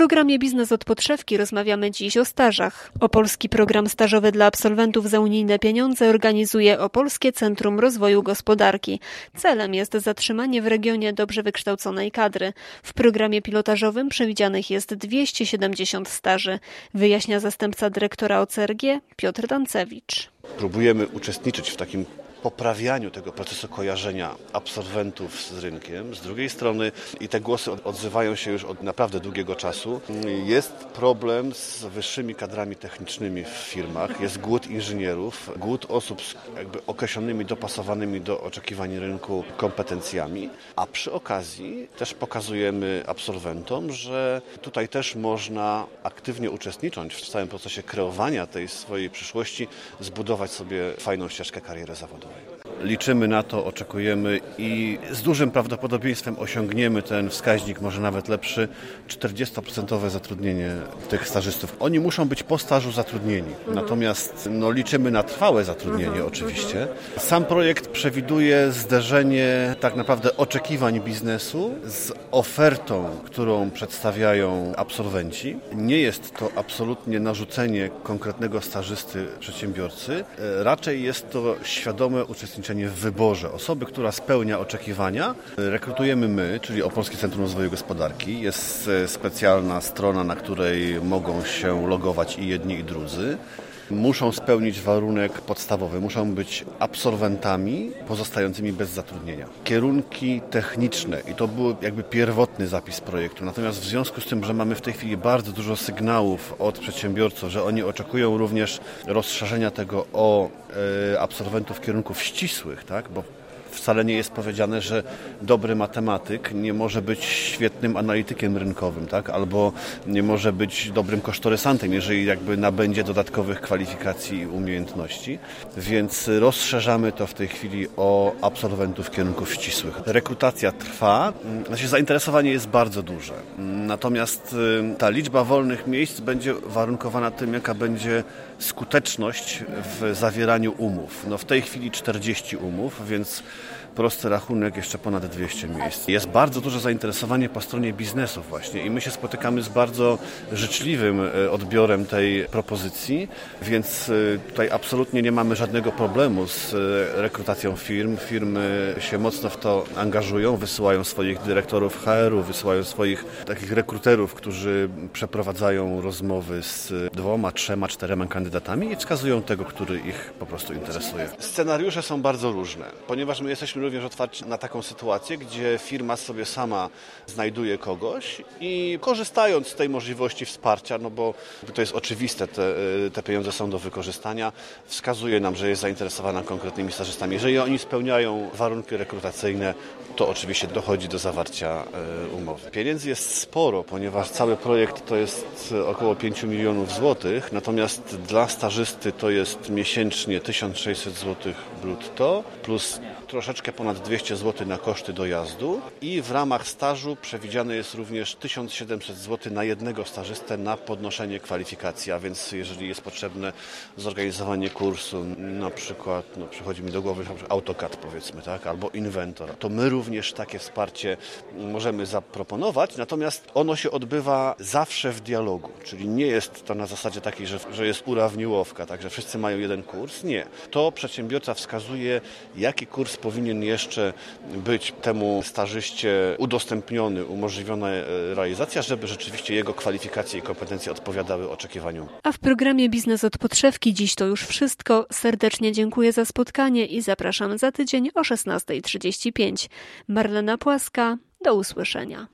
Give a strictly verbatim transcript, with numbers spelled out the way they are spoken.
programie Biznes od podszewki rozmawiamy dziś o stażach. Opolski program stażowy dla absolwentów za unijne pieniądze organizuje Opolskie Centrum Rozwoju Gospodarki. Celem jest zatrzymanie w regionie dobrze wykształconej kadry. W programie pilotażowym przewidzianych jest dwieście siedemdziesiąt staży, wyjaśnia zastępca dyrektora O C R G Piotr Dancewicz. Próbujemy uczestniczyć w takim poprawianiu tego procesu kojarzenia absolwentów z rynkiem. Z drugiej strony, i te głosy odzywają się już od naprawdę długiego czasu, jest problem z wyższymi kadrami technicznymi w firmach, jest głód inżynierów, głód osób z jakby określonymi, dopasowanymi do oczekiwań rynku kompetencjami, a przy okazji też pokazujemy absolwentom, że tutaj też można aktywnie uczestnicząc w całym procesie kreowania tej swojej przyszłości, zbudować sobie fajną ścieżkę kariery zawodowej. Liczymy na to, oczekujemy i z dużym prawdopodobieństwem osiągniemy ten wskaźnik, może nawet lepszy, czterdziestoprocentowe zatrudnienie tych stażystów. Oni muszą być po stażu zatrudnieni, mhm. natomiast no, liczymy na trwałe zatrudnienie mhm. oczywiście. Sam projekt przewiduje zderzenie tak naprawdę oczekiwań biznesu z ofertą, którą przedstawiają absolwenci. Nie jest to absolutnie narzucenie konkretnego stażysty przedsiębiorcy, raczej jest to świadome uczestniczenie w wyborze osoby, która spełnia oczekiwania. Rekrutujemy my, czyli Opolskie Centrum Rozwoju Gospodarki. Jest specjalna strona, na której mogą się logować i jedni, i drudzy. Muszą spełnić warunek podstawowy, muszą być absolwentami pozostającymi bez zatrudnienia. Kierunki techniczne i to był jakby pierwotny zapis projektu, natomiast w związku z tym, że mamy w tej chwili bardzo dużo sygnałów od przedsiębiorców, że oni oczekują również rozszerzenia tego o e, absolwentów kierunków ścisłych, tak, bo wcale nie jest powiedziane, że dobry matematyk nie może być świetnym analitykiem rynkowym, tak? Albo nie może być dobrym kosztorysantem, jeżeli jakby nabędzie dodatkowych kwalifikacji i umiejętności. Więc rozszerzamy to w tej chwili o absolwentów kierunków ścisłych. Rekrutacja trwa, znaczy zainteresowanie jest bardzo duże. Natomiast ta liczba wolnych miejsc będzie warunkowana tym, jaka będzie skuteczność w zawieraniu umów. No w tej chwili czterdzieści umów, więc prosty rachunek, jeszcze ponad dwieście miejsc. Jest bardzo duże zainteresowanie po stronie biznesu właśnie i my się spotykamy z bardzo życzliwym odbiorem tej propozycji, więc tutaj absolutnie nie mamy żadnego problemu z rekrutacją firm. Firmy się mocno w to angażują, wysyłają swoich dyrektorów H R u, wysyłają swoich takich rekruterów, którzy przeprowadzają rozmowy z dwoma, trzema, czterema kandydatami i wskazują tego, który ich po prostu interesuje. Scenariusze są bardzo różne, ponieważ my jesteśmy również otwarci na taką sytuację, gdzie firma sobie sama znajduje kogoś i korzystając z tej możliwości wsparcia, no bo to jest oczywiste, te, te pieniądze są do wykorzystania, wskazuje nam, że jest zainteresowana konkretnymi stażystami. Jeżeli oni spełniają warunki rekrutacyjne, to oczywiście dochodzi do zawarcia umowy. Pieniędzy jest sporo, ponieważ cały projekt to jest około pięć milionów złotych, natomiast dla stażysty to jest miesięcznie tysiąc sześćset złotych brutto, plus troszeczkę ponad dwieście złotych na koszty dojazdu i w ramach stażu przewidziane jest również tysiąc siedemset złotych na jednego stażystę na podnoszenie kwalifikacji, a więc jeżeli jest potrzebne zorganizowanie kursu, na przykład, no przychodzi mi do głowy AutoCAD powiedzmy, tak, albo Inventor, to my również takie wsparcie możemy zaproponować, natomiast ono się odbywa zawsze w dialogu, czyli nie jest to na zasadzie takiej, że, że jest urawniłowka, tak, że wszyscy mają jeden kurs, nie. To przedsiębiorca wskazuje, jaki kurs powinien jeszcze być temu stażyście udostępniony, umożliwiona realizacja, żeby rzeczywiście jego kwalifikacje i kompetencje odpowiadały oczekiwaniom. A w programie Biznes od podszewki dziś to już wszystko. Serdecznie dziękuję za spotkanie i zapraszam za tydzień o szesnasta trzydzieści pięć. Marlena Płaska, do usłyszenia.